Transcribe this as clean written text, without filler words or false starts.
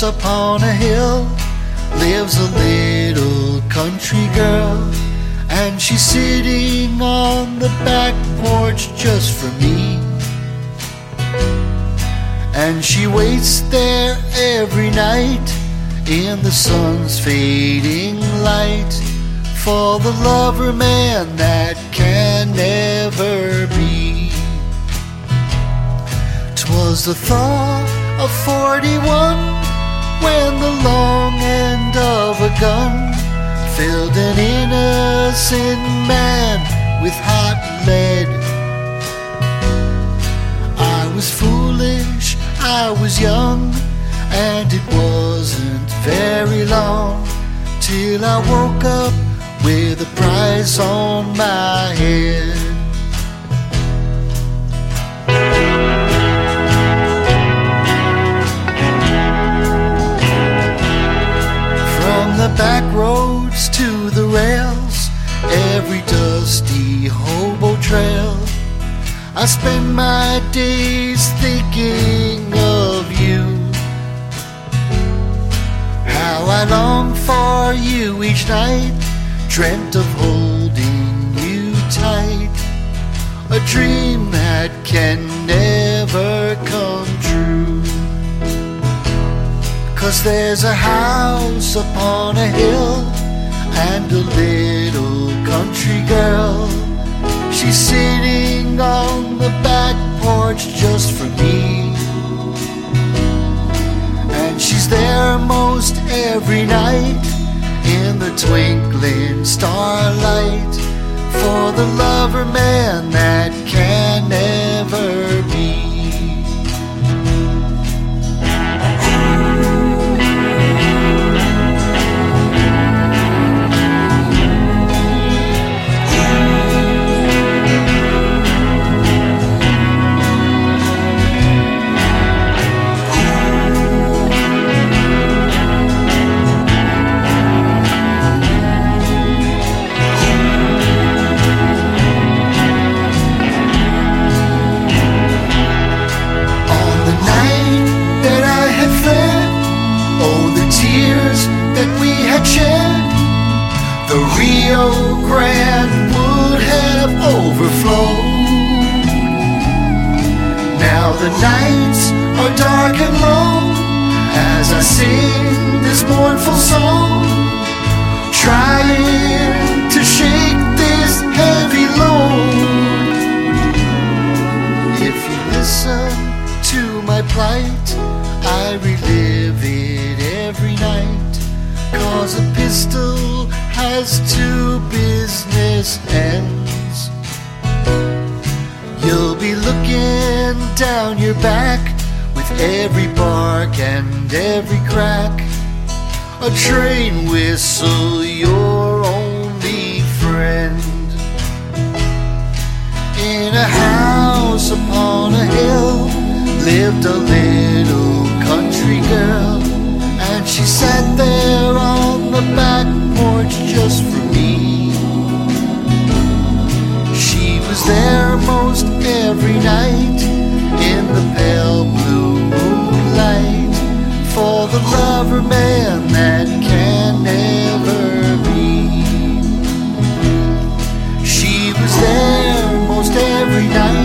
upon a hill lives a little country girl, and she's sitting on the back porch just for me. And she waits there every night in the sun's fading light for the lover man that can never be. 'Twas the thaw of 41 when the long end of a gun filled an innocent man with hot lead. I was foolish, I was young, and it wasn't very long till I woke up with a price on my head. From the back roads to the rails, every dusty hobo trail, I spend my days thinking of you. How I long for you each night, dreamt of holding you tight, a dream that can never come true. 'Cause there's a house upon a hill and a little country girl, she's sitting on the back porch just for me. And she's there most every night in the twinkling starlight for the lover man that can never be. The Rio Grande would have overflowed. Now the nights are dark and long as I sing this mournful song, trying to shake this heavy load. If you listen to my plight, I relive it every night. 'Cause a pistol has two business ends. You'll be looking down your back with every bark and every crack. A train whistle, your only friend. In a house upon a hill lived a little country girl, and she sat there on the back porch just for me. She was there most every night in the pale blue moonlight for the lover man that can never be. She was there most every night